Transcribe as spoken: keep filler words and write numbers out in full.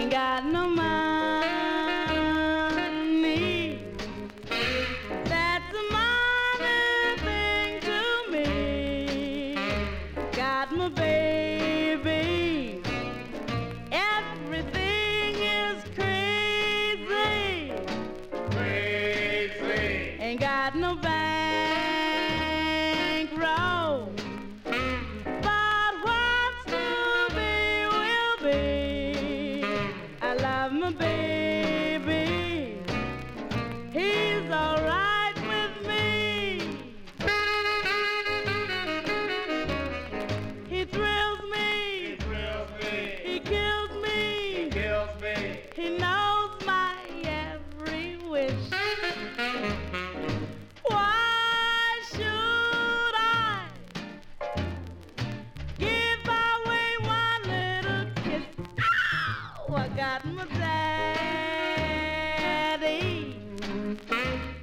ain't got no money. That's a minor thing to me. Got my baby. Everything is crazy. Crazy. Ain't got no bankroll. But what's to be will be. I love my baby. He's alright with me. He thrills me. He thrills me. He kills me. He kills me. He knows my every wish. Why should I give away one little kiss? Ow! I got my daddy.